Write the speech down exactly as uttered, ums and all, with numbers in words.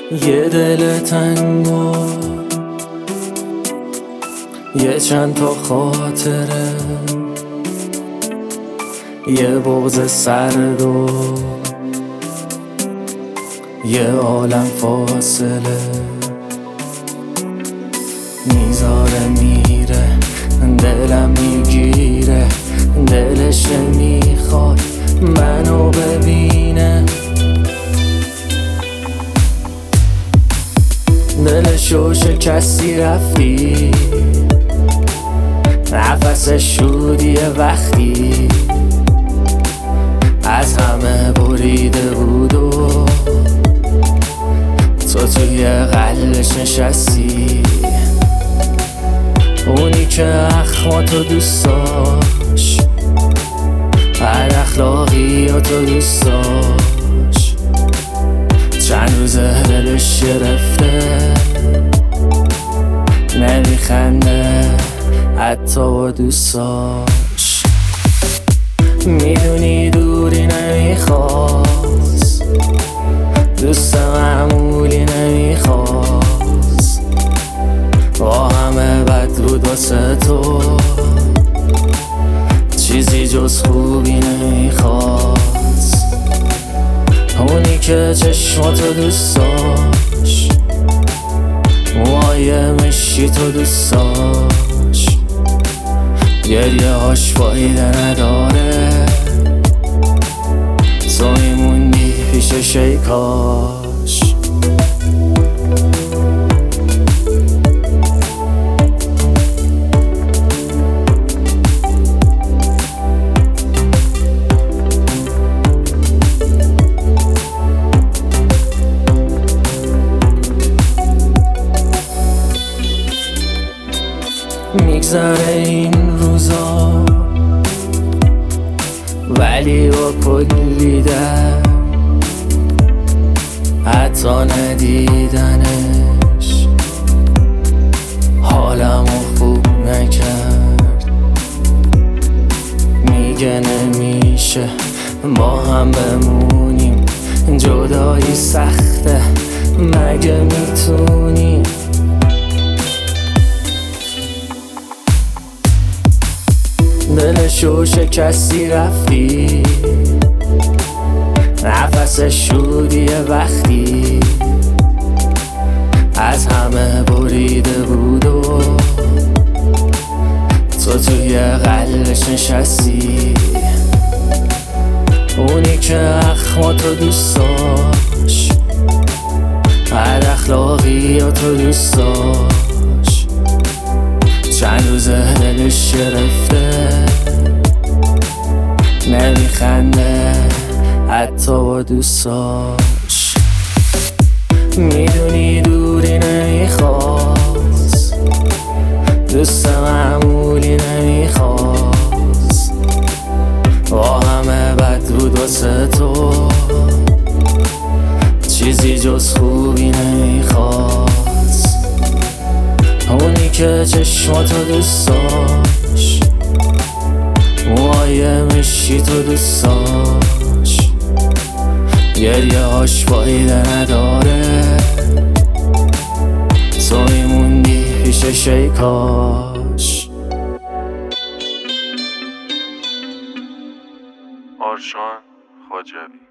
یه دل تنگو، یه چند تا خاطره، یه بغض سرد و یه عالم فاصله. میذاره میره، دلم میگیره، دلش میخواد منو ببینه. دلشو شکستی رفتی، نفسش شدی وقتی از همه بریده بود و تو توی قلبش نشستی. اونی که اخماتو دوست داشت، بد اخلاقیاتو دوست داشت، چند روزه دلش گرفته، نمیخنده حتی با دوستاش. میدونی دوری نمیخواست، دوست معمولی نمیخواست، با همه بد بود واسه تو، چیزی جز خوبی نمیخواست. اونی که چشماتو دوست داشت، موهای مشکی تو دوست داشت، گریه هاش فایده نداره، تو میموندی پیش شیکاش. میگذره این روزا ولی با کلی درد، حتی ندیدنش حالمو خوب نکرد. میگه نمیشه با هم بمونیم، جدایی سخته مگه میتونیم. دلشو شکستی رفتی، نفسش شدی وقتی از همه بریده بود و تو توی قلبش نشستی. اونی که اخماتو دوست داشت، بد اخلاقیاتو دوست داشت، چند روزه دلش گرفته، نمیخنده حتی با دوستاش. میدونی دوری نمیخواست، دوست معمولی نمیخواست، با همه بد بود واسه تو، چیزی جز خوبی نمیخواست. اونی که چشماتو دوست داشت، موهای مشکی تو دوست داشت، گریه هاش فایده نداره، تو میموندی پیش شیکاش. آرشان خواجوی